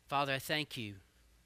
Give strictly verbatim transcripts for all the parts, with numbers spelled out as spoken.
Father, I thank you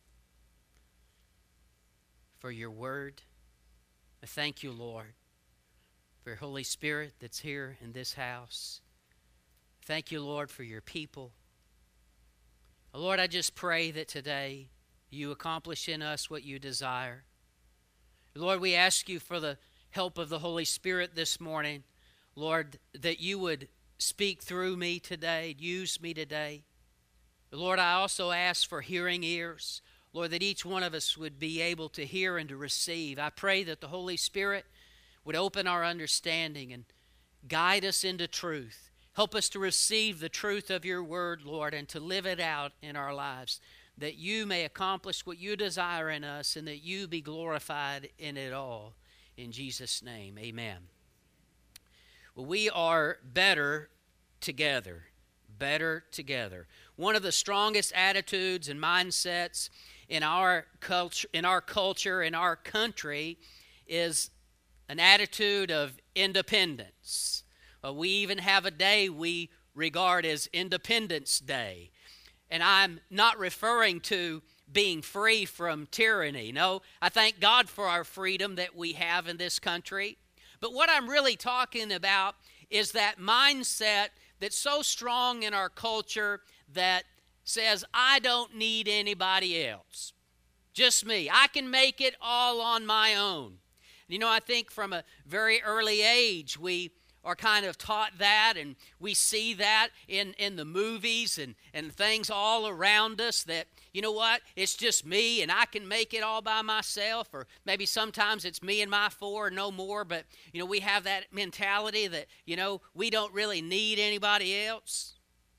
for your word. I thank you, Lord, for your Holy Spirit that's here in this house. Thank you, Lord, for your people. Lord, I just pray that today you accomplish in us what you desire. Lord, we ask you for the help of the Holy Spirit this morning. Lord, that you would speak through me today, use me today. Lord, I also ask for hearing ears. Lord, that each one of us would be able to hear and to receive. I pray that the Holy Spirit would open our understanding and guide us into truth. Help us to receive the truth of your word, Lord, and to live it out in our lives, that you may accomplish what you desire in us and that you be glorified in it all. In Jesus' name, amen. Well, we are better together. Better together. One of the strongest attitudes and mindsets in our culture, in our culture, in our country, is an attitude of independence. Uh, we even have a day we regard as Independence Day. And I'm not referring to being free from tyranny. No, I thank God for our freedom that we have in this country. But what I'm really talking about is that mindset that's so strong in our culture that says, I don't need anybody else. Just me. I can make it all on my own. You know, I think from a very early age, we are kind of taught that, and we see that in, in the movies and, and things all around us that, you know what, it's just me and I can make it all by myself, or maybe sometimes it's me and my four, no more, but, you know, we have that mentality that, you know, we don't really need anybody else.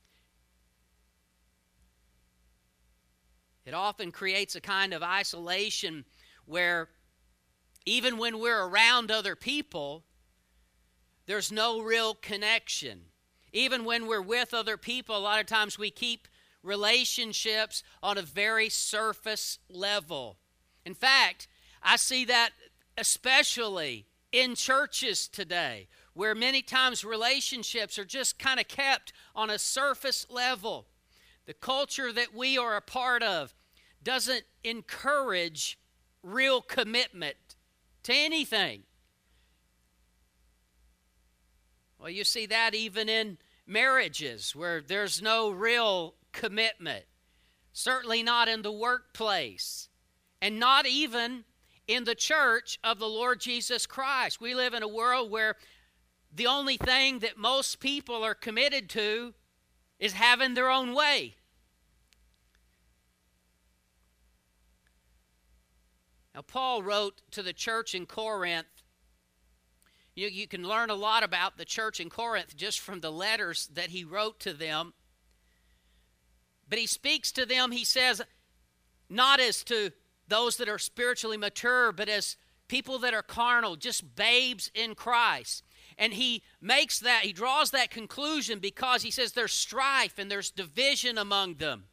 It often creates a kind of isolation where even when we're around other people, there's no real connection. Even when we're with other people, a lot of times we keep relationships on a very surface level. In fact, I see that especially in churches today, where many times relationships are just kind of kept on a surface level. The culture that we are a part of doesn't encourage real commitment to anything. Well, you see that even in marriages where there's no real commitment. Certainly not in the workplace, and not even in the church of the Lord Jesus Christ. We live in a world where the only thing that most people are committed to is having their own way. Now, Paul wrote to the church in Corinth. You, you can learn a lot about the church in Corinth just from the letters that he wrote to them. But he speaks to them, he says, not as to those that are spiritually mature, but as people that are carnal, just babes in Christ. And he makes that, he draws that conclusion because he says there's strife and there's division among them.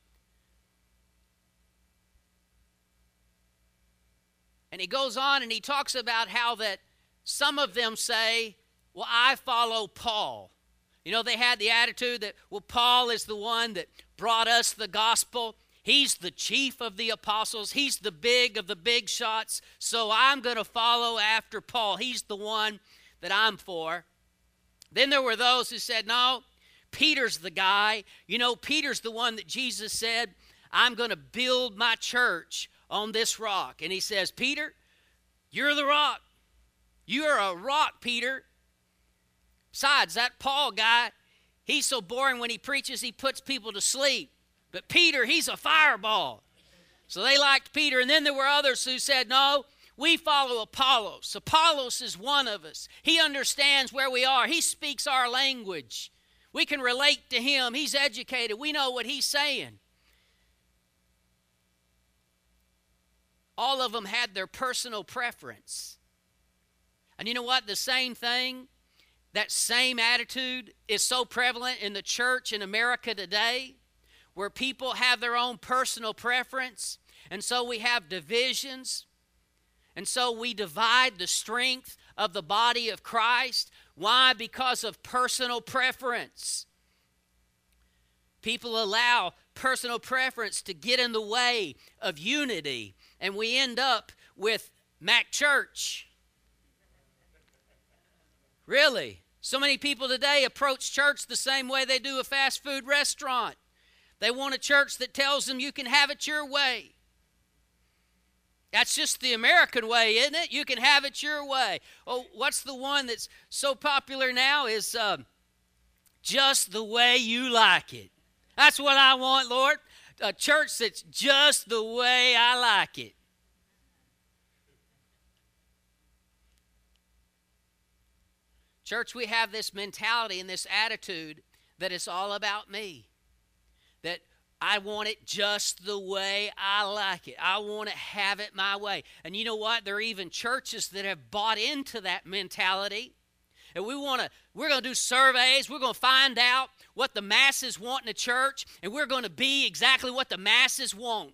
And he goes on and he talks about how that some of them say, well, I follow Paul. You know, they had the attitude that, well, Paul is the one that brought us the gospel. He's the chief of the apostles. He's the big of the big shots. So I'm going to follow after Paul. He's the one that I'm for. Then there were those who said, no, Peter's the guy. You know, Peter's the one that Jesus said, I'm going to build my church on this rock. And he says, Peter, you're the rock. You're a rock, Peter. Besides, that Paul guy, he's so boring when he preaches, he puts people to sleep. But Peter, he's a fireball. So they liked Peter. And then there were others who said, no, we follow Apollos. Apollos is one of us. He understands where we are. He speaks our language. We can relate to him. He's educated. We know what he's saying. All of them had their personal preference. And you know what? The same thing, that same attitude is so prevalent in the church in America today, where people have their own personal preference, and so we have divisions, and so we divide the strength of the body of Christ. Why? Because of personal preference. People allow personal preference to get in the way of unity, and we end up with Mac Church. Really? So many people today approach church the same way they do a fast food restaurant. They want a church that tells them you can have it your way. That's just the American way, isn't it? You can have it your way. Oh, what's the one that's so popular now is uh, just the way you like it. That's what I want, Lord. A church that's just the way I like it. Church, we have this mentality and this attitude that it's all about me. That I want it just the way I like it. I want to have it my way. And you know what? There are even churches that have bought into that mentality. And we want to, we're going to do surveys. We're going to find out what the masses want in a church. And we're going to be exactly what the masses want.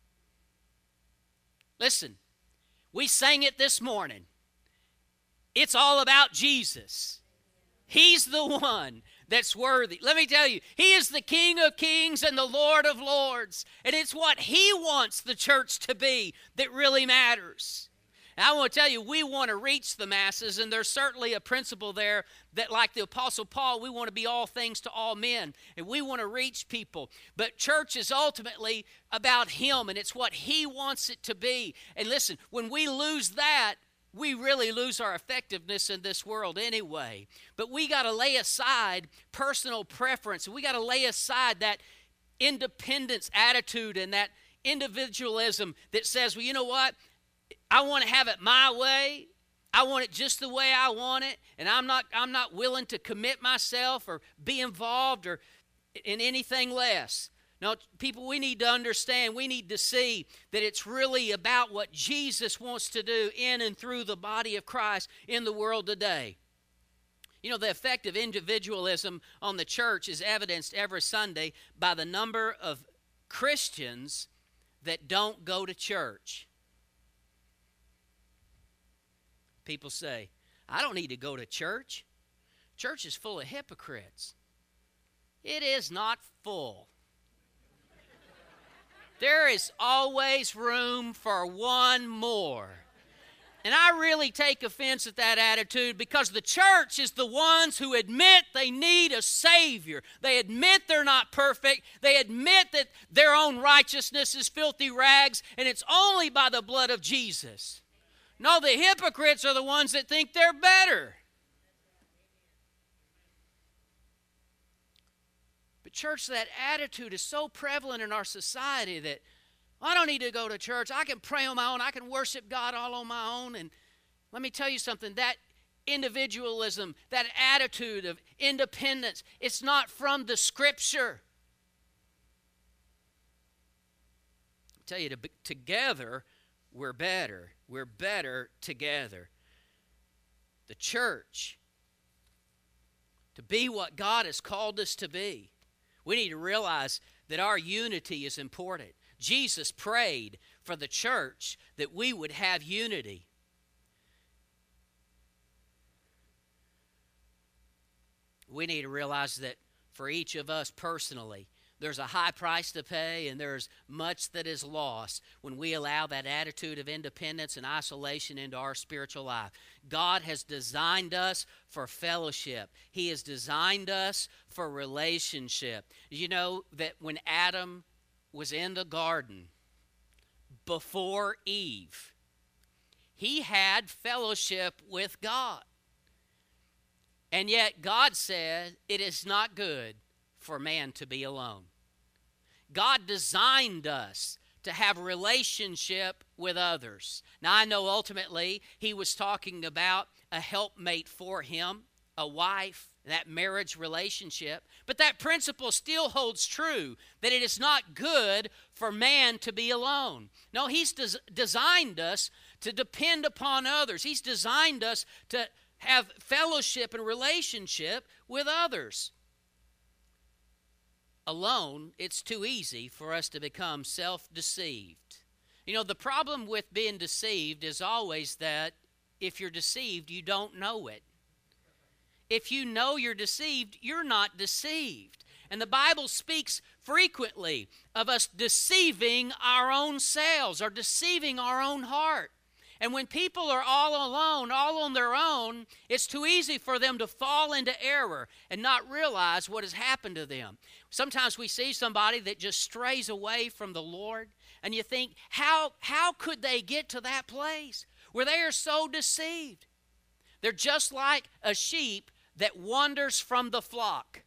Listen, we sang it this morning. It's all about Jesus. He's the one that's worthy. Let me tell you, He is the King of kings and the Lord of lords. And it's what He wants the church to be that really matters. And I want to tell you, we want to reach the masses, and there's certainly a principle there that, like the Apostle Paul, we want to be all things to all men, and we want to reach people. But church is ultimately about Him, and it's what He wants it to be. And listen, when we lose that, we really lose our effectiveness in this world anyway. But we got to lay aside personal preference. We got to lay aside that independence attitude and that individualism that says, well, you know what? I want to have it my way. I want it just the way I want it, and I'm not I'm not willing to commit myself or be involved or in anything less. No, people, we need to understand, we need to see that it's really about what Jesus wants to do in and through the body of Christ in the world today. You know, the effect of individualism on the church is evidenced every Sunday by the number of Christians that don't go to church. People say, I don't need to go to church. Church is full of hypocrites. It is not full. There is always room for one more. And I really take offense at that attitude because the church is the ones who admit they need a Savior. They admit they're not perfect. They admit that their own righteousness is filthy rags, and it's only by the blood of Jesus. No, the hypocrites are the ones that think they're better. But church, that attitude is so prevalent in our society that I don't need to go to church. I can pray on my own. I can worship God all on my own. And let me tell you something, that individualism, that attitude of independence, it's not from the Scripture. I tell you, to, together we're better. We're better together. The church, to be what God has called us to be, we need to realize that our unity is important. Jesus prayed for the church that we would have unity. We need to realize that for each of us personally, there's a high price to pay, and there's much that is lost when we allow that attitude of independence and isolation into our spiritual life. God has designed us for fellowship. He has designed us for relationship. You know that when Adam was in the garden before Eve, he had fellowship with God. And yet God said it is not good for man to be alone. God designed us to have a relationship with others. Now, I know ultimately he was talking about a helpmate for him, a wife, that marriage relationship. But that principle still holds true, that it is not good for man to be alone. No, he's des- designed us to depend upon others. He's designed us to have fellowship and relationship with others. Alone, it's too easy for us to become self-deceived. You know, the problem with being deceived is always that if you're deceived, you don't know it. If you know you're deceived, you're not deceived. And the Bible speaks frequently of us deceiving our own selves or deceiving our own heart. And when people are all alone, all on their own, it's too easy for them to fall into error and not realize what has happened to them. Sometimes we see somebody that just strays away from the Lord, and you think, how, how could they get to that place where they are so deceived? They're just like a sheep that wanders from the flock.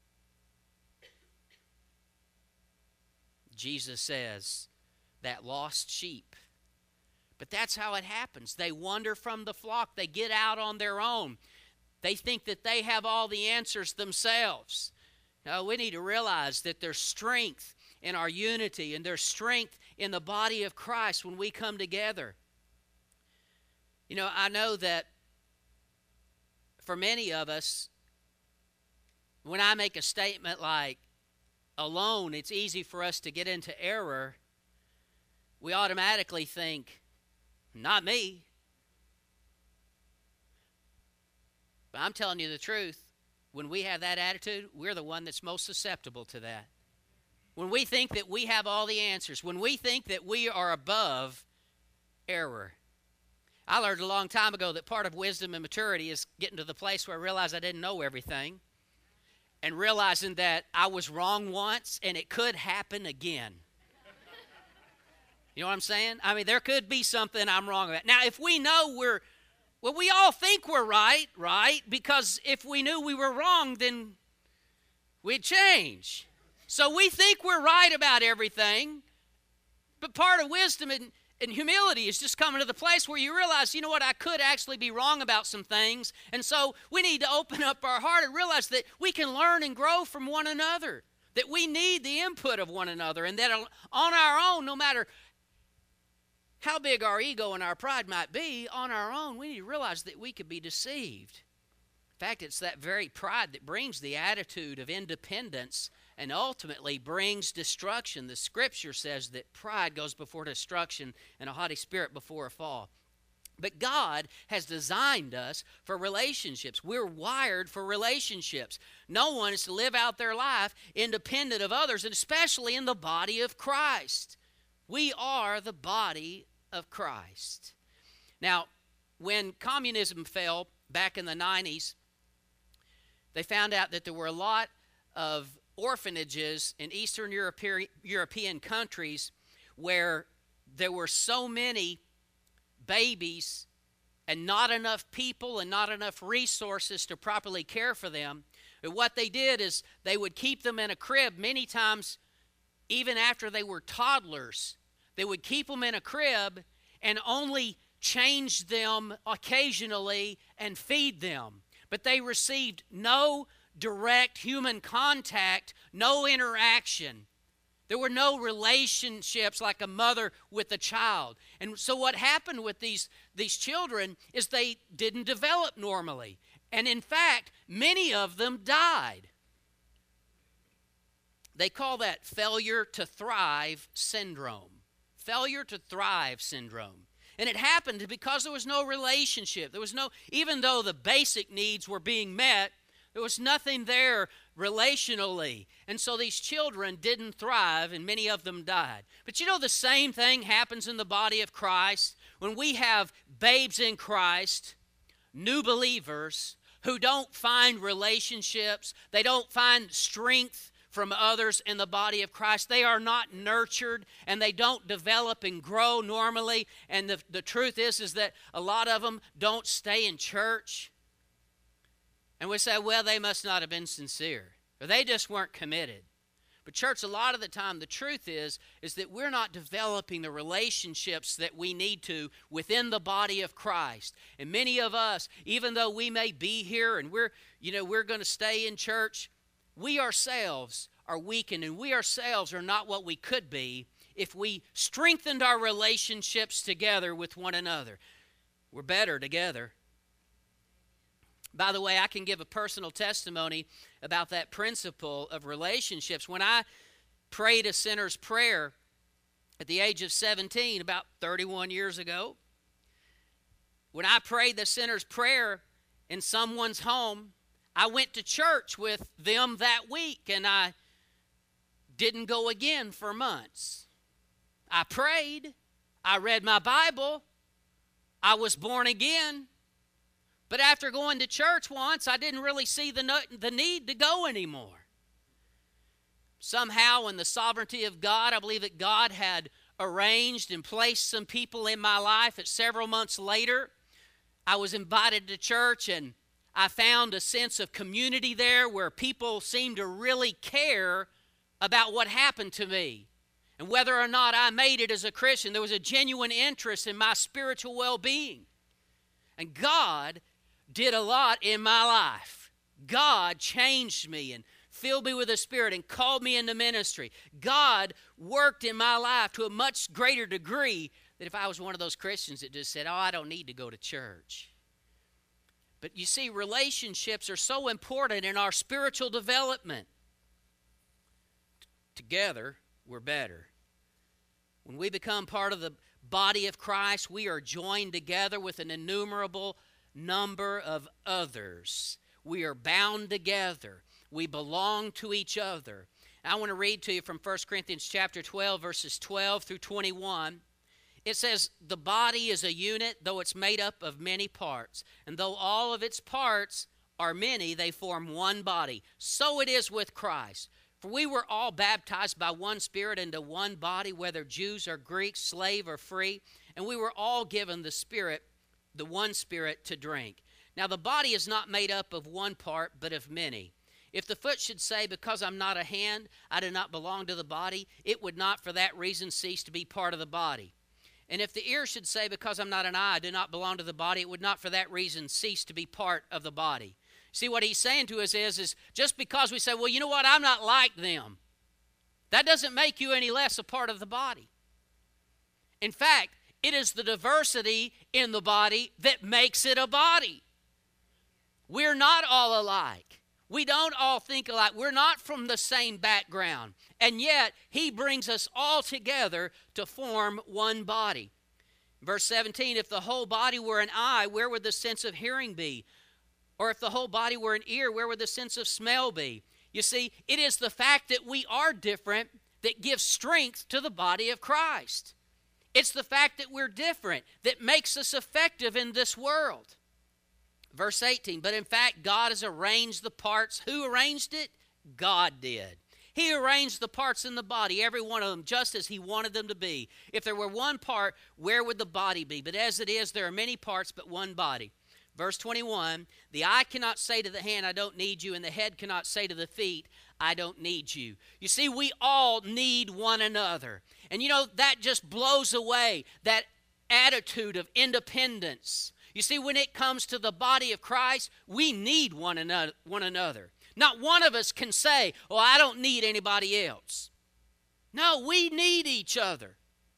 Jesus says, that lost sheep. But that's how it happens. They wander from the flock. They get out on their own. They think that they have all the answers themselves. No, we need to realize that there's strength in our unity and there's strength in the body of Christ when we come together. You know, I know that for many of us, when I make a statement like, alone, it's easy for us to get into error, we automatically think, not me. But I'm telling you the truth. When we have that attitude, we're the one that's most susceptible to that. When we think that we have all the answers, when we think that we are above error. I learned a long time ago that part of wisdom and maturity is getting to the place where I realized I didn't know everything and realizing that I was wrong once and it could happen again. You know what I'm saying? I mean, there could be something I'm wrong about. Now, if we know we're, well, we all think we're right, right? Because if we knew we were wrong, then we'd change. So we think we're right about everything, but part of wisdom and, and humility is just coming to the place where you realize, you know what, I could actually be wrong about some things, and so we need to open up our heart and realize that we can learn and grow from one another, that we need the input of one another, and that on our own, no matter how big our ego and our pride might be, on our own, we need to realize that we could be deceived. In fact, it's that very pride that brings the attitude of independence and ultimately brings destruction. The Scripture says that pride goes before destruction and a haughty spirit before a fall. But God has designed us for relationships. We're wired for relationships. No one is to live out their life independent of others, and especially in the body of Christ. We are the body of Christ. Now, when communism fell back in the nineties, they found out that there were a lot of orphanages in Eastern Europe, European countries where there were so many babies and not enough people and not enough resources to properly care for them. But what they did is they would keep them in a crib many times, even after they were toddlers. They would keep them in a crib and only change them occasionally and feed them. But they received no direct human contact, no interaction. There were no relationships like a mother with a child. And so what happened with these, these children is they didn't develop normally. And in fact, many of them died. They call that failure to thrive syndrome. Failure to thrive syndrome. And it happened because there was no relationship. There was no, even though the basic needs were being met, there was nothing there relationally. And so these children didn't thrive and many of them died. But you know, the same thing happens in the body of Christ when we have babes in Christ, new believers who don't find relationships, they don't find strength from others in the body of Christ. They are not nurtured and they don't develop and grow normally. And the, the truth is, is that a lot of them don't stay in church. And we say, well, they must not have been sincere, or they just weren't committed. But church, a lot of the time, the truth is, is that we're not developing the relationships that we need to within the body of Christ. And many of us, even though we may be here and we're, you know, we're going to stay in church, we ourselves are weakened, and we ourselves are not what we could be if we strengthened our relationships together with one another. We're better together. By the way, I can give a personal testimony about that principle of relationships. When I prayed a sinner's prayer at the age of seventeen, about thirty-one years ago, when I prayed the sinner's prayer in someone's home, I went to church with them that week, and I didn't go again for months. I prayed. I read my Bible. I was born again. But after going to church once, I didn't really see the, no, the need to go anymore. Somehow, in the sovereignty of God, I believe that God had arranged and placed some people in my life. That several months later, I was invited to church, and I found a sense of community there where people seemed to really care about what happened to me and whether or not I made it as a Christian. There was a genuine interest in my spiritual well-being. And God did a lot in my life. God changed me and filled me with the Spirit and called me into ministry. God worked in my life to a much greater degree than if I was one of those Christians that just said, oh, I don't need to go to church. But you see, relationships are so important in our spiritual development. Together, we're better. When we become part of the body of Christ, we are joined together with an innumerable number of others. We are bound together. We belong to each other. I want to read to you from First Corinthians chapter twelve, verses twelve through twenty-one. It says, the body is a unit, though it's made up of many parts. And though all of its parts are many, they form one body. So it is with Christ. For we were all baptized by one Spirit into one body, whether Jews or Greeks, slave or free. And we were all given the Spirit, the one Spirit to drink. Now the body is not made up of one part, but of many. If the foot should say, because I'm not a hand, I do not belong to the body, it would not for that reason cease to be part of the body. And if the ear should say, because I'm not an eye, I do not belong to the body, it would not for that reason cease to be part of the body. See, what he's saying to us is, is just because we say, well, you know what, I'm not like them, that doesn't make you any less a part of the body. In fact, it is the diversity in the body that makes it a body. We're not all alike. We don't all think alike. We're not from the same background. And yet, he brings us all together to form one body. Verse seventeen, if the whole body were an eye, where would the sense of hearing be? Or if the whole body were an ear, where would the sense of smell be? You see, it is the fact that we are different that gives strength to the body of Christ. It's the fact that we're different that makes us effective in this world. Verse eighteen, but in fact, God has arranged the parts. Who arranged it? God did. He arranged the parts in the body, every one of them, just as he wanted them to be. If there were one part, where would the body be? But as it is, there are many parts, but one body. Verse twenty-one, the eye cannot say to the hand, I don't need you, and the head cannot say to the feet, I don't need you. You see, we all need one another. And you know, that just blows away that attitude of independence. You see, when it comes to the body of Christ, we need one another. One another. Not one of us can say, oh, I don't need anybody else. No, we need each other.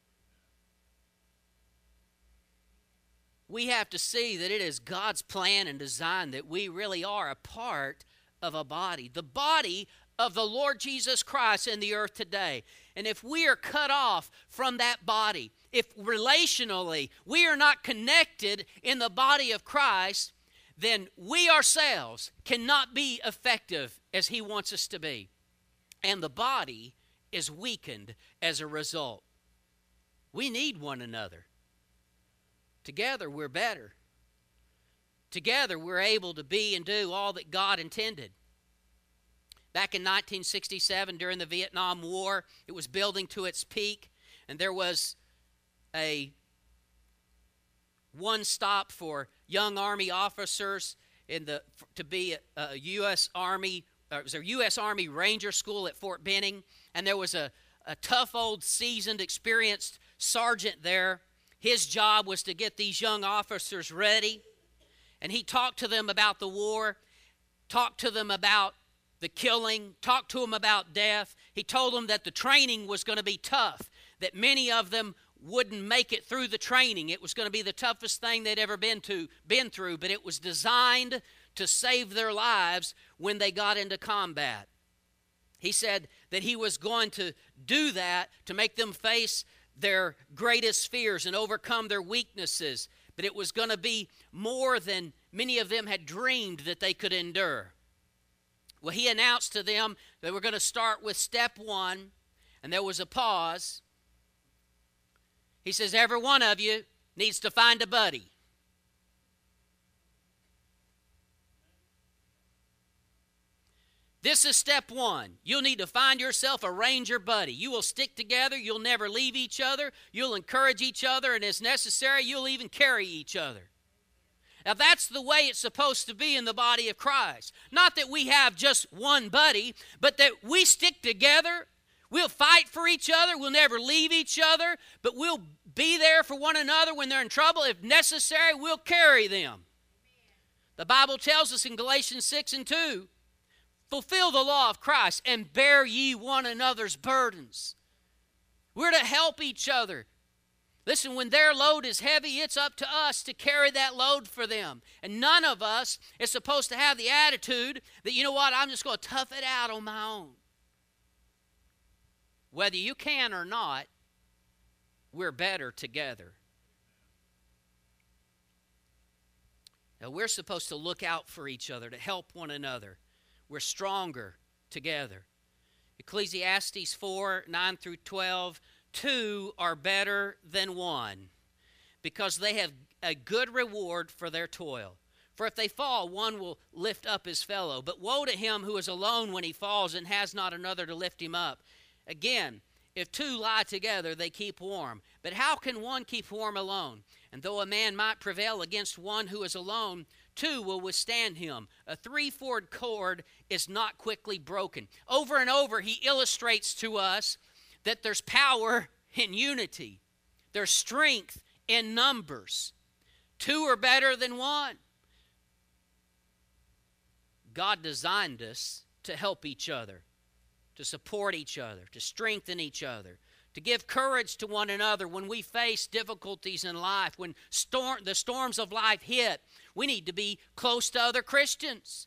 We have to see that it is God's plan and design that we really are a part of a body. The body of the Lord Jesus Christ in the earth today. And if we are cut off from that body, if relationally we are not connected in the body of Christ, then we ourselves cannot be effective as he wants us to be. And the body is weakened as a result. We need one another. Together we're better. Together we're able to be and do all that God intended. Back in nineteen sixty-seven, during the Vietnam War, it was building to its peak, and there was a one stop for young Army officers in the to be a, a U S Army. Uh, it was a U S Army Ranger School at Fort Benning, and there was a, a tough, old, seasoned, experienced sergeant there. His job was to get these young officers ready, and he talked to them about the war, talked to them about the killing, talked to them about death. He told them that the training was going to be tough, that many of them wouldn't make it through the training. It was going to be the toughest thing they'd ever been to been through, but it was designed to save their lives when they got into combat. He said that he was going to do that to make them face their greatest fears and overcome their weaknesses, but it was going to be more than many of them had dreamed that they could endure. Well, he announced to them they were going to start with step one, and there was a pause. He says, every one of you needs to find a buddy. This is step one. You'll need to find yourself a ranger buddy. You will stick together. You'll never leave each other. You'll encourage each other, and as necessary, you'll even carry each other. Now, that's the way it's supposed to be in the body of Christ. Not that we have just one buddy, but that we stick together. We'll fight for each other. We'll never leave each other, but we'll be there for one another when they're in trouble. If necessary, we'll carry them. The Bible tells us in Galatians six and two, fulfill the law of Christ and bear ye one another's burdens. We're to help each other. Listen, when their load is heavy, it's up to us to carry that load for them. And none of us is supposed to have the attitude that, you know what, I'm just going to tough it out on my own. Whether you can or not, we're better together. Now, we're supposed to look out for each other, to help one another. We're stronger together. Ecclesiastes four, nine through twelve, two are better than one, because they have a good reward for their toil. For if they fall, one will lift up his fellow. But woe to him who is alone when he falls and has not another to lift him up. Again, if two lie together, they keep warm. But how can one keep warm alone? And though a man might prevail against one who is alone, two will withstand him. A three-fold cord is not quickly broken. Over and over, he illustrates to us that there's power in unity. There's strength in numbers. Two are better than one. God designed us to help each other, to support each other, to strengthen each other, to give courage to one another when we face difficulties in life, when storm, the storms of life hit. We need to be close to other Christians.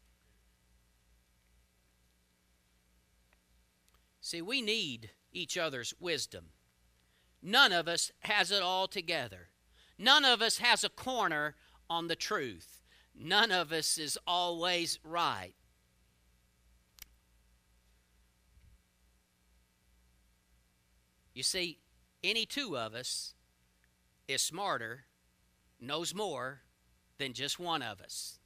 See, we need each other's wisdom. None of us has it all together. None of us has a corner on the truth. None of us is always right. You see, any two of us is smarter, knows more than just one of us.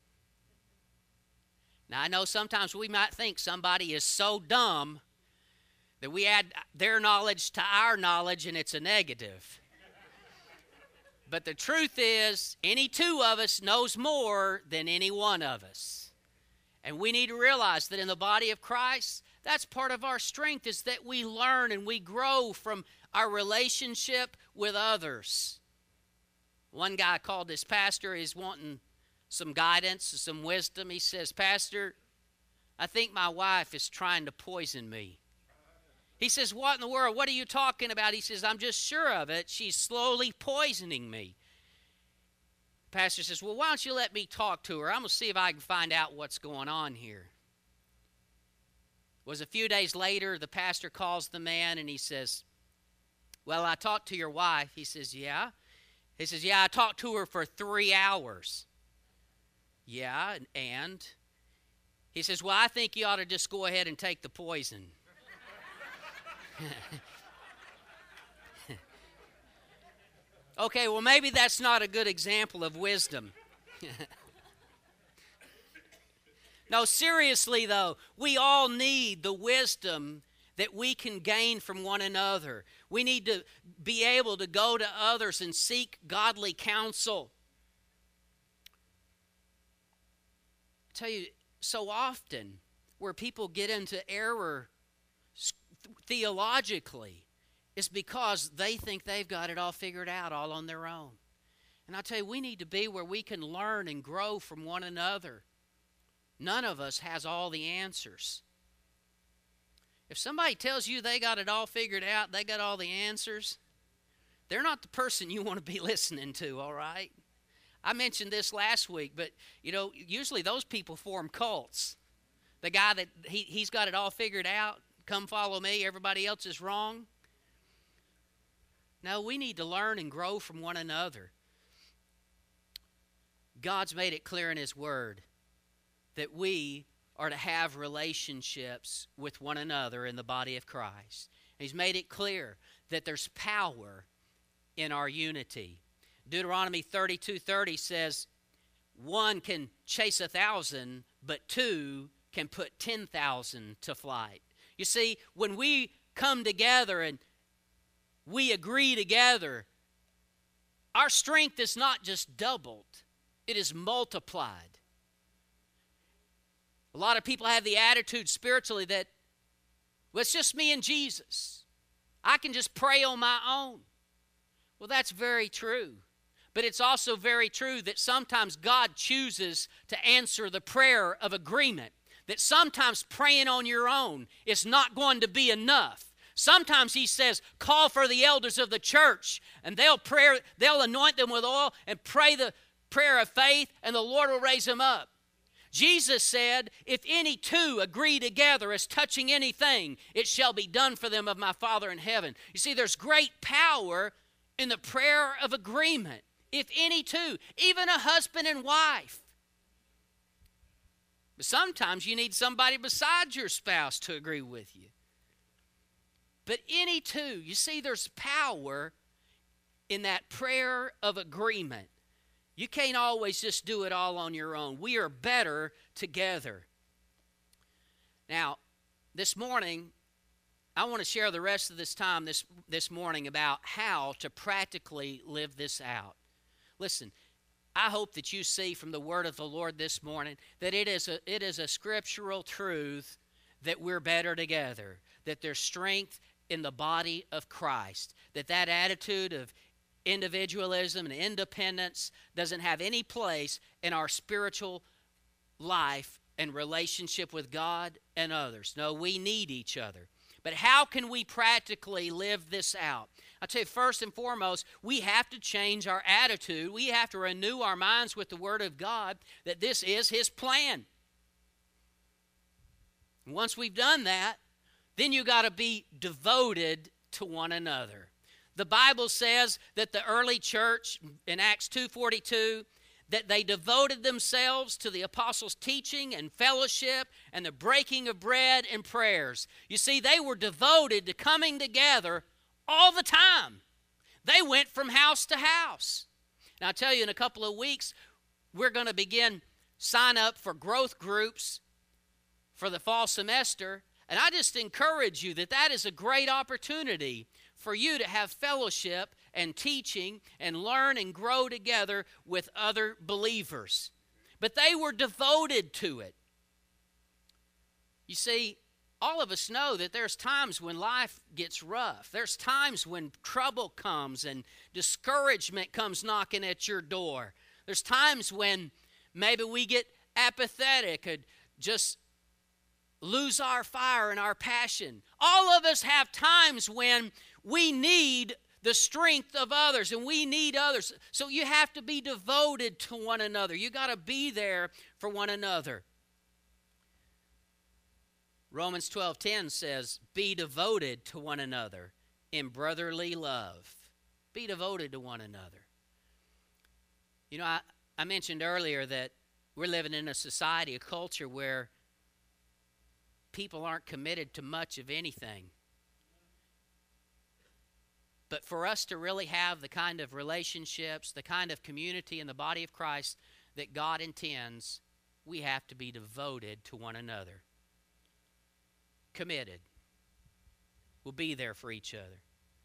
Now, I know sometimes we might think somebody is so dumb that we add their knowledge to our knowledge and it's a negative. But the truth is, any two of us knows more than any one of us. And we need to realize that in the body of Christ, that's part of our strength, is that we learn and we grow from our relationship with others. One guy called his pastor, he's wanting some guidance, some wisdom. He says, Pastor, I think my wife is trying to poison me. He says, what in the world? What are you talking about? He says, I'm just sure of it. She's slowly poisoning me. The pastor says, well, why don't you let me talk to her? I'm going to see if I can find out what's going on here. It was a few days later, the pastor calls the man and he says, well, I talked to your wife. He says, yeah. He says, yeah, I talked to her for three hours. Yeah, and? He says, well, I think you ought to just go ahead and take the poison. Okay, well, maybe that's not a good example of wisdom. No, seriously, though, we all need the wisdom that we can gain from one another. We need to be able to go to others and seek godly counsel. I tell you, so often where people get into error theologically is because they think they've got it all figured out all on their own. And I tell you, we need to be where we can learn and grow from one another. None of us has all the answers. If somebody tells you they got it all figured out, they got all the answers, they're not the person you want to be listening to, all right? I mentioned this last week, but, you know, usually those people form cults. The guy that he, he's got it all figured out, come follow me, everybody else is wrong. No, we need to learn and grow from one another. God's made it clear in His Word that we are to have relationships with one another in the body of Christ. He's made it clear that there's power in our unity. Deuteronomy thirty-two thirty says, one can chase a thousand, but two can put ten thousand to flight. You see, when we come together and we agree together, our strength is not just doubled, it is multiplied. A lot of people have the attitude spiritually that, well, it's just me and Jesus. I can just pray on my own. Well, that's very true. But it's also very true that sometimes God chooses to answer the prayer of agreement. That sometimes praying on your own is not going to be enough. Sometimes he says, call for the elders of the church, and they'll pray, they'll anoint them with oil and pray the prayer of faith, and the Lord will raise them up. Jesus said, if any two agree together as touching anything, it shall be done for them of my Father in heaven. You see, there's great power in the prayer of agreement. If any two, even a husband and wife. But sometimes you need somebody besides your spouse to agree with you. But any two, you see, there's power in that prayer of agreement. You can't always just do it all on your own. We are better together. Now, this morning, I want to share the rest of this time this, this morning about how to practically live this out. Listen, I hope that you see from the word of the Lord this morning that it is a, it is a scriptural truth that we're better together, that there's strength in the body of Christ, that that attitude of individualism and independence doesn't have any place in our spiritual life and relationship with God and others. No, we need each other. But how can we practically live this out? I'll tell you, first and foremost, we have to change our attitude. We have to renew our minds with the Word of God that this is His plan. And once we've done that, then you got to be devoted to one another. The Bible says that the early church in Acts two forty-two, that they devoted themselves to the apostles' teaching and fellowship and the breaking of bread and prayers. You see, they were devoted to coming together all the time. They went from house to house. Now, I'll tell you, in a couple of weeks, we're going to begin sign up for growth groups for the fall semester. And I just encourage you that that is a great opportunity for you to have fellowship and teaching and learn and grow together with other believers. But they were devoted to it. You see, all of us know that there's times when life gets rough. There's times when trouble comes and discouragement comes knocking at your door. There's times when maybe we get apathetic and just lose our fire and our passion. All of us have times when we need the strength of others and we need others. So you have to be devoted to one another. You got to be there for one another. Romans twelve ten says, be devoted to one another in brotherly love. Be devoted to one another. You know, I, I mentioned earlier that we're living in a society, a culture where people aren't committed to much of anything. But for us to really have the kind of relationships, the kind of community in the body of Christ that God intends, we have to be devoted to one another. Committed. We'll be there for each other.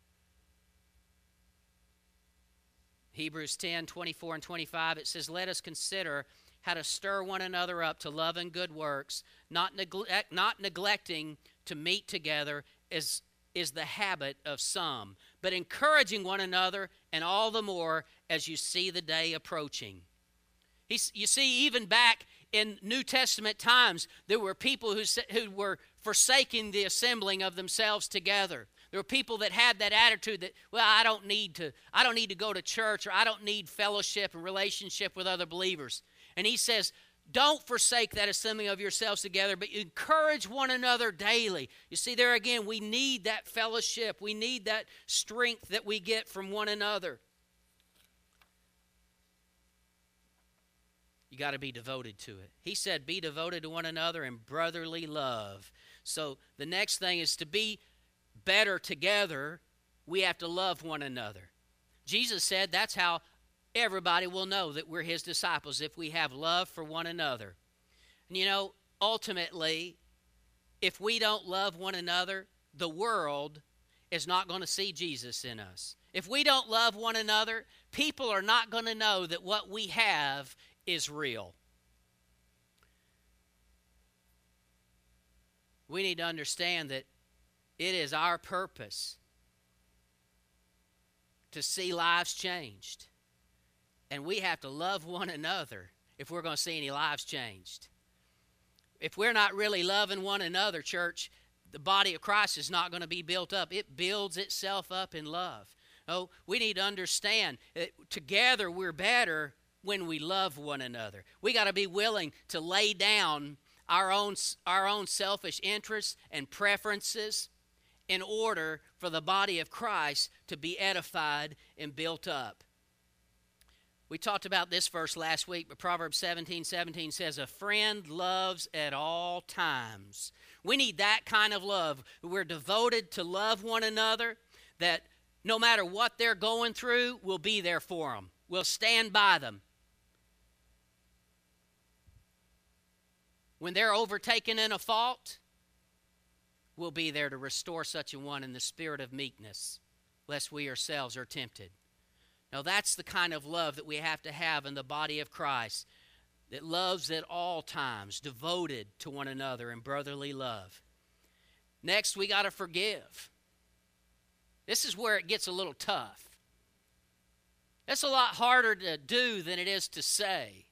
Hebrews ten, twenty-four and twenty-five, it says, let us consider how to stir one another up to love and good works, not neglect, not neglecting to meet together as is the habit of some, but encouraging one another, and all the more as you see the day approaching. He's, you see, even back in New Testament times, there were people who, who were forsaking the assembling of themselves together. There were people that had that attitude that, well, I don't need to, I don't need to go to church, or I don't need fellowship and relationship with other believers. And he says, don't forsake that assembling of yourselves together, but encourage one another daily. You see, there again, we need that fellowship. We need that strength that we get from one another. You got to be devoted to it. He said, be devoted to one another in brotherly love. So the next thing is to be better together, we have to love one another. Jesus said that's how everybody will know that we're his disciples, if we have love for one another. And you know, ultimately, if we don't love one another, the world is not going to see Jesus in us. If we don't love one another, people are not going to know that what we have is real. We need to understand that it is our purpose to see lives changed. And we have to love one another if we're going to see any lives changed. If we're not really loving one another, church, the body of Christ is not going to be built up. It builds itself up in love. Oh, we need to understand that together we're better when we love one another. We got to be willing to lay down our own, our own selfish interests and preferences in order for the body of Christ to be edified and built up. We talked about this verse last week, but Proverbs seventeen seventeen says, a friend loves at all times. We need that kind of love. We're devoted to love one another, that no matter what they're going through, we'll be there for them. We'll stand by them. When they're overtaken in a fault, we'll be there to restore such a one in the spirit of meekness, lest we ourselves are tempted. Now, that's the kind of love that we have to have in the body of Christ, that loves at all times, devoted to one another in brotherly love. Next, we got to forgive. This is where it gets a little tough. It's a lot harder to do than it is to say.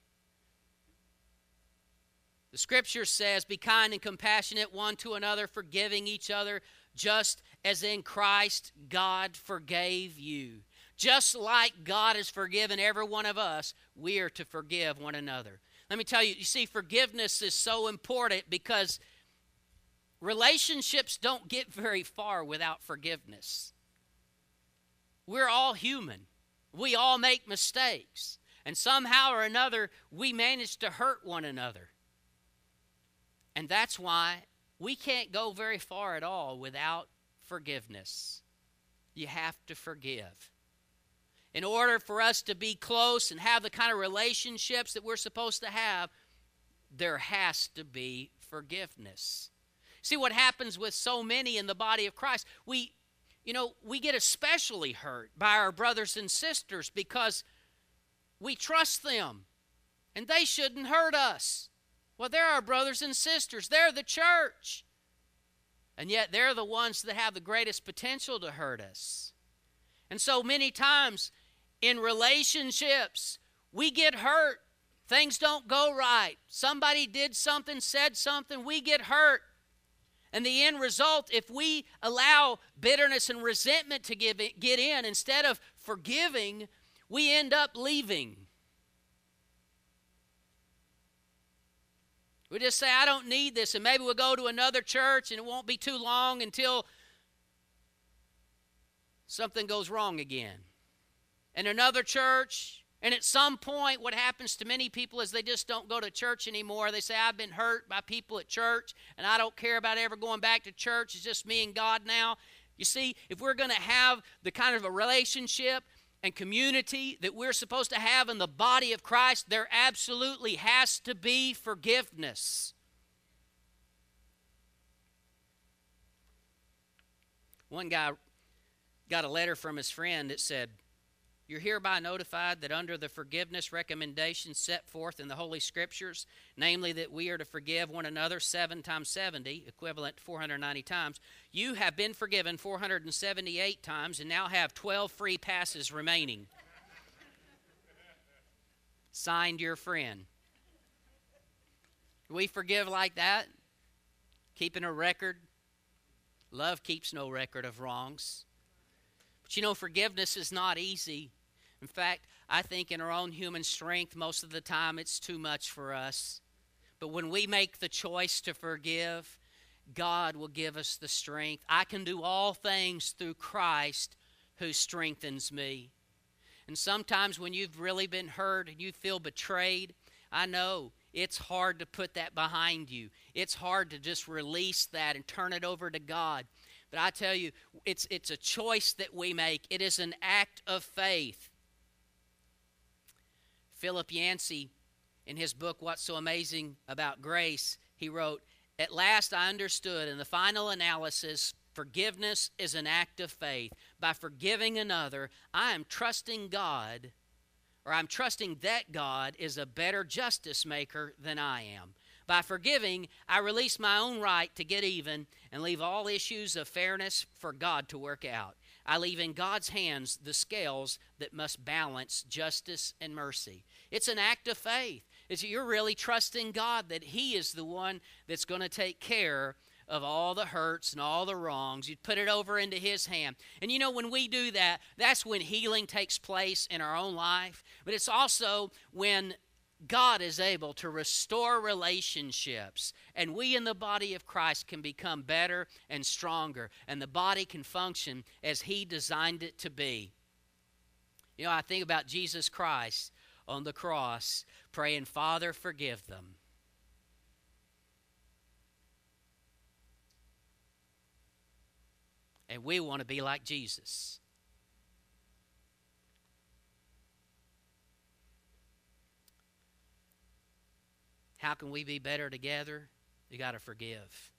The Scripture says, be kind and compassionate one to another, forgiving each other, just as in Christ God forgave you. Just like God has forgiven every one of us, we are to forgive one another. Let me tell you, you see, forgiveness is so important because relationships don't get very far without forgiveness. We're all human. We all make mistakes. And somehow or another, we manage to hurt one another. And that's why we can't go very far at all without forgiveness. You have to forgive. In order for us to be close and have the kind of relationships that we're supposed to have, there has to be forgiveness. See what happens with so many in the body of Christ? We, you know, we get especially hurt by our brothers and sisters because we trust them and they shouldn't hurt us. Well, they're our brothers and sisters. They're the church. And yet they're the ones that have the greatest potential to hurt us. And so many times in relationships, we get hurt. Things don't go right. Somebody did something, said something, we get hurt. And the end result, if we allow bitterness and resentment to give it, get in, instead of forgiving, we end up leaving. We just say, I don't need this, and maybe we'll go to another church, and it won't be too long until something goes wrong again. And another church, and at some point what happens to many people is they just don't go to church anymore. They say, I've been hurt by people at church, and I don't care about ever going back to church. It's just me and God now. You see, if we're going to have the kind of a relationship and community that we're supposed to have in the body of Christ, there absolutely has to be forgiveness. One guy got a letter from his friend that said, you're hereby notified that under the forgiveness recommendations set forth in the Holy Scriptures, namely that we are to forgive one another seven times seventy, equivalent to four hundred ninety times, you have been forgiven four hundred seventy-eight times and now have twelve free passes remaining. Signed, your friend. We forgive like that, keeping a record. Love keeps no record of wrongs. But you know, forgiveness is not easy. In fact, I think in our own human strength, most of the time it's too much for us. But when we make the choice to forgive, God will give us the strength. I can do all things through Christ who strengthens me. And sometimes when you've really been hurt and you feel betrayed, I know it's hard to put that behind you. It's hard to just release that and turn it over to God. But I tell you, it's it's a choice that we make. It is an act of faith. Philip Yancey, in his book, What's So Amazing About Grace, he wrote, "At last I understood in the final analysis, forgiveness is an act of faith. By forgiving another, I am trusting God, or I'm trusting that God is a better justice maker than I am. By forgiving, I release my own right to get even and leave all issues of fairness for God to work out. I leave in God's hands the scales that must balance justice and mercy." It's an act of faith. It's you're really trusting God that He is the one that's going to take care of all the hurts and all the wrongs. You put it over into His hand. And you know, when we do that, that's when healing takes place in our own life. But it's also when God is able to restore relationships, and we in the body of Christ can become better and stronger, and the body can function as He designed it to be. You know, I think about Jesus Christ on the cross praying, "Father, forgive them." And we want to be like Jesus. How can we be better together? You got to forgive.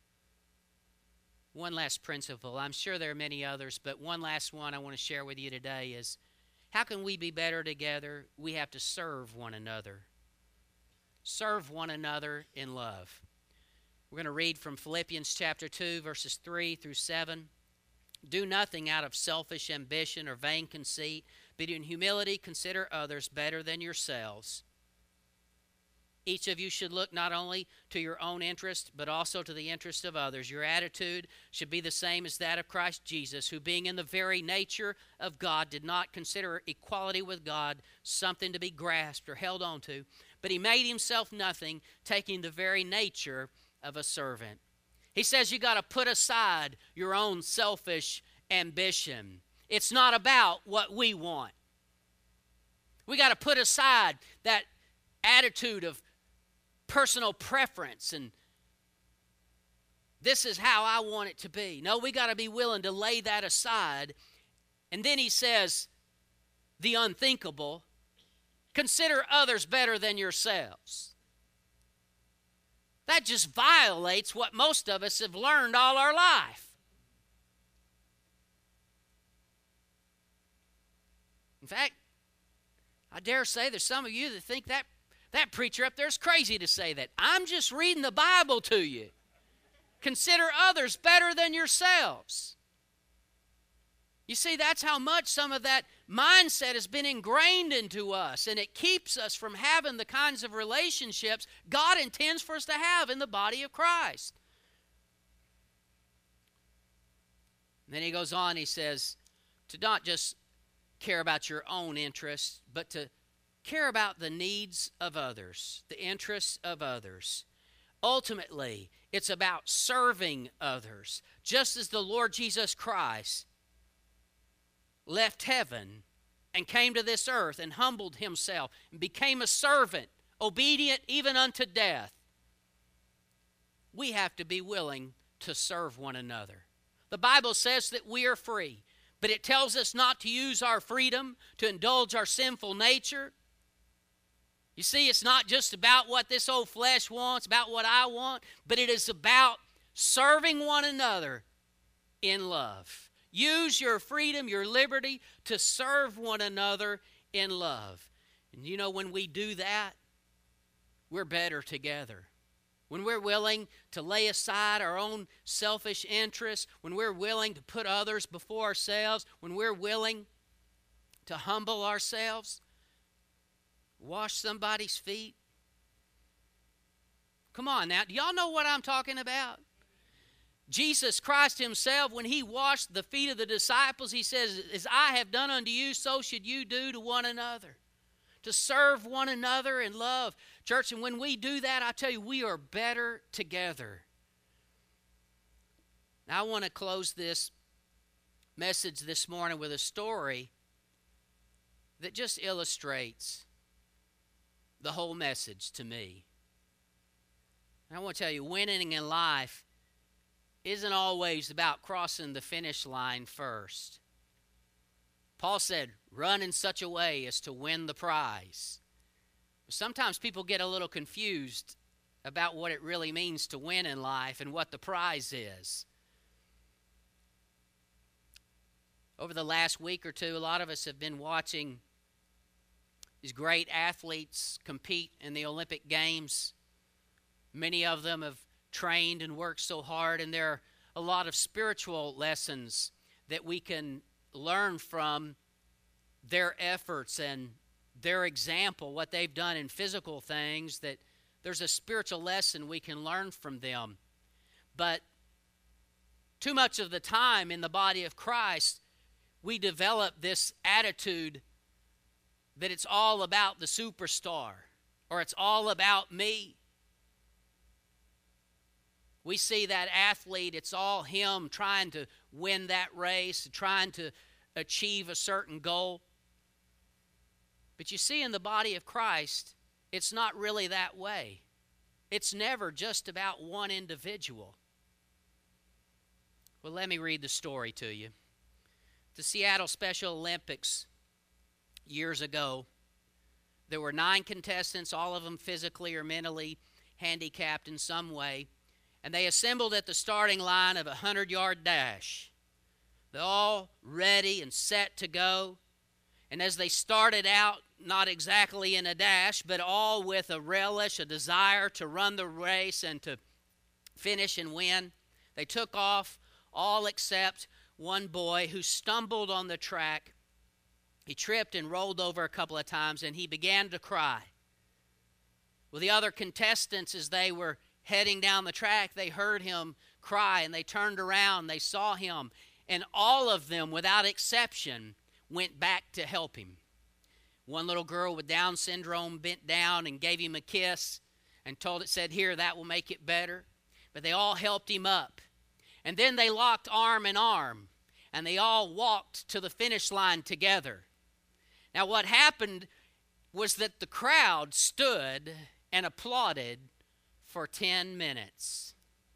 One last principle. I'm sure there are many others, but one last one I want to share with you today is, how can we be better together? We have to serve one another. Serve one another in love. We're going to read from Philippians chapter two, verses three through seven. "Do nothing out of selfish ambition or vain conceit, but in humility consider others better than yourselves. Each of you should look not only to your own interest, but also to the interest of others. Your attitude should be the same as that of Christ Jesus, who being in the very nature of God did not consider equality with God something to be grasped or held on to, but He made Himself nothing, taking the very nature of a servant." He says you got to put aside your own selfish ambition. It's not about what we want. We got to put aside that attitude of personal preference and this is how I want it to be. No, we got to be willing to lay that aside. And then he says the unthinkable, consider others better than yourselves. That just violates what most of us have learned all our life. In fact, I dare say there's some of you that think that that preacher up there is crazy to say that. I'm just reading the Bible to you. Consider others better than yourselves. You see, that's how much some of that mindset has been ingrained into us, and it keeps us from having the kinds of relationships God intends for us to have in the body of Christ. And then he goes on, he says, to not just care about your own interests, but to care about the needs of others, the interests of others. Ultimately, it's about serving others, just as the Lord Jesus Christ left heaven and came to this earth and humbled himself and became a servant, obedient even unto death. We have to be willing to serve one another. The Bible says that we are free, but it tells us not to use our freedom to indulge our sinful nature. You see, it's not just about what this old flesh wants, about what I want, but it is about serving one another in love. Use your freedom, your liberty to serve one another in love. And you know, when we do that, we're better together. When we're willing to lay aside our own selfish interests, when we're willing to put others before ourselves, when we're willing to humble ourselves, wash somebody's feet. Come on now, do y'all know what I'm talking about? Jesus Christ himself, when he washed the feet of the disciples, he says, as I have done unto you, so should you do to one another. To serve one another in love. Church, and when we do that, I tell you, we are better together. Now, I want to close this message this morning with a story that just illustrates the whole message to me. And I want to tell you, winning in life isn't always about crossing the finish line first. Paul said, run in such a way as to win the prize. Sometimes people get a little confused about what it really means to win in life and what the prize is. Over the last week or two, a lot of us have been watching these great athletes compete in the Olympic Games. Many of them have trained and worked so hard, and there are a lot of spiritual lessons that we can learn from their efforts and their example, what they've done in physical things, that there's a spiritual lesson we can learn from them. But too much of the time in the body of Christ, we develop this attitude that it's all about the superstar, or it's all about me. We see that athlete, it's all him trying to win that race, trying to achieve a certain goal. But you see, in the body of Christ, it's not really that way. It's never just about one individual. Well, let me read the story to you. The Seattle Special Olympics years ago, there were nine contestants, all of them physically or mentally handicapped in some way, and they assembled at the starting line of a hundred-yard dash. They're all ready and set to go. And as they started out, not exactly in a dash, but all with a relish, a desire to run the race and to finish and win, they took off, all except one boy who stumbled on the track. He tripped and rolled over a couple of times, and he began to cry. Well, the other contestants, as they were heading down the track, they heard him cry, and they turned around, they saw him, and all of them, without exception, went back to help him. One little girl with Down syndrome bent down and gave him a kiss and told it, said, here, that will make it better. But they all helped him up. And then they locked arm in arm, and they all walked to the finish line together. Now, what happened was that the crowd stood and applauded for ten minutes.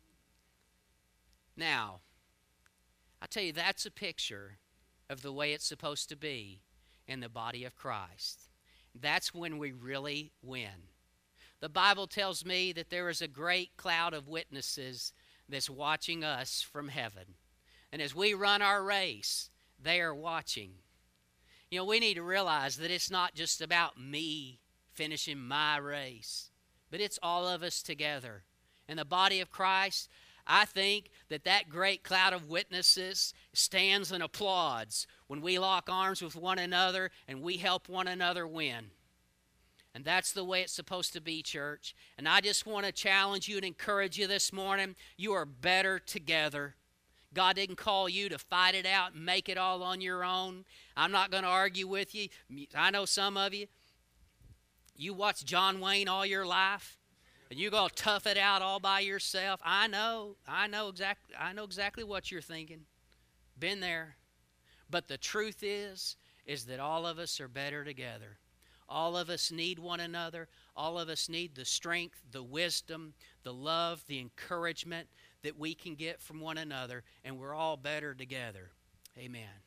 Now, I tell you, that's a picture of the way it's supposed to be in the body of Christ. That's when we really win. The Bible tells me that there is a great cloud of witnesses that's watching us from heaven. And as we run our race, they are watching. You know, we need to realize that it's not just about me finishing my race, but it's all of us together. In the body of Christ, I think that that great cloud of witnesses stands and applauds when we lock arms with one another and we help one another win. And that's the way it's supposed to be, church. And I just want to challenge you and encourage you this morning. You are better together. God didn't call you to fight it out and make it all on your own. I'm not going to argue with you. I know some of you, you watch John Wayne all your life, and you're going to tough it out all by yourself. I know. I know exactly, I know exactly what you're thinking. Been there. But the truth is, is that all of us are better together. All of us need one another. All of us need the strength, the wisdom, the love, the encouragement that we can get from one another, and we're all better together. Amen.